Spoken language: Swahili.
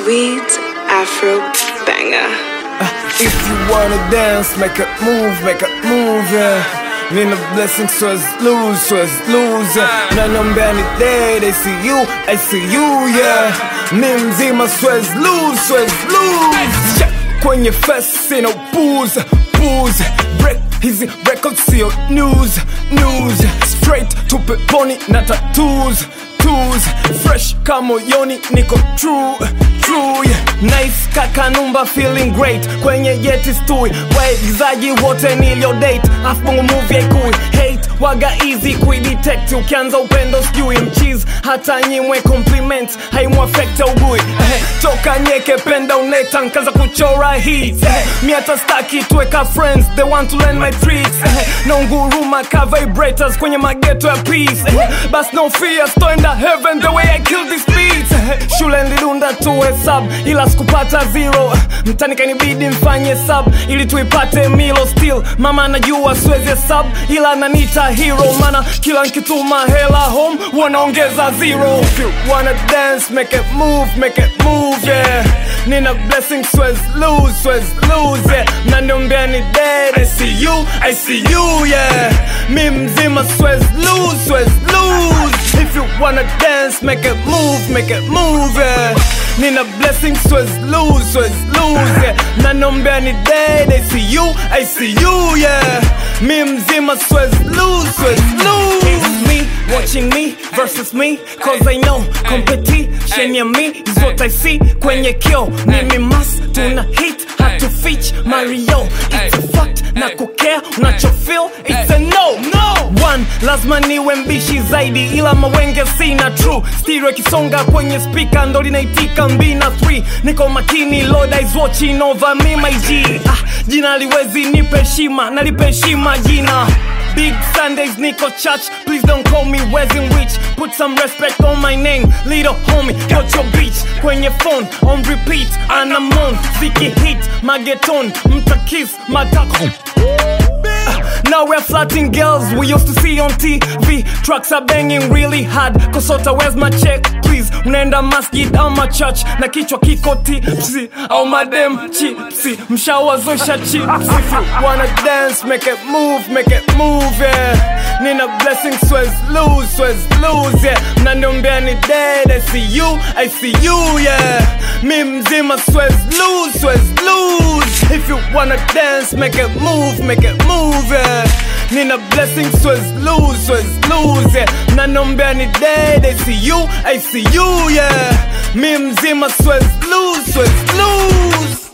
sweet Afro banger. If you wanna dance, make a move, yeah. Nina blessings was lose, yeah. Nanomba ni day, they see you, I see you, yeah. Mimzima swez lose. Kwenye fest, sina booze. Break hizi records, sio news. Straight to peponi na tattoos. Fresh kama yoni, niko true, yeah. Nice kaka numba, feeling great. Kwenye yeti stui, waigizaji wote nilio date. Half bongo movie haikui, hate waga easy kuidetect. Ukianza upendo sijui mchiz, hata nyimwe compliment haimuafekte ugui. Toka nyeke penda uneta, nkaza kuchora hits. Mi hata staki tuweka friends, they want to learn my tricks. Nonguruma ka vibrators kwenye mageto ya peace. Bas no fear, stoenda heaven the way I kill these beats. Shule nilidunda tuwe sub, ila sikupata zero. Mtani kanibidi mfanye sub, ili tuipate milo still. Mama anajua siwezi sub, ila ananita hero. Mana kila nkituma hela home, wanaongeza zero. If you wanna dance, make it move, yeah. Nina blessings, swez lose, yeah. Naniombea ni dead, I see you, yeah. Mi mzima swez lose. If you wanna dance, make it move, yeah. Nina blessings, swez lose, yeah. Naniombea ni dead, I see you, yeah. Mi mzima swez lose. It's me, watching me versus me, cause I know competition ya me is what I see kwenye kio. Mimi must tuna hit, hatu fitch Mario. It's a fact, na kukea, unacho feel, it's a no. One, lazima niwe mbishi zaidi, ila mawenge sina true. Stereo kisonga kwenye speaker, ndo linaitika mbina 3. Niko makini, Lord is watching over me, my G. Jina liwezi nipe shima, nalipe shima jina. Big Sundays, Nico Church, please don't call me Wezzing Witch. Put some respect on my name, little homie, got your bitch. Kwenye phone, on repeat, anamon, ziki hit, mageton, mtakis, matako. Now we're flirting girls we used to see on TV. Trucks are banging really hard. Kosota, where's my check, please? Unaenda masjid au my church, na kichwa kiko tipsy, au madem chipsy, mshawazosha chipsy. If you wanna dance, make it move, yeah. Nina blessings, swez lose, yeah. Naniombea ni dead, I see you, yeah. Mi mzima swez lose. If you wanna dance, make it move, yeah. Nina blessings, swez lose, yeah. Naniombea ni dead, I see you, yeah. Mi mzima swez lose.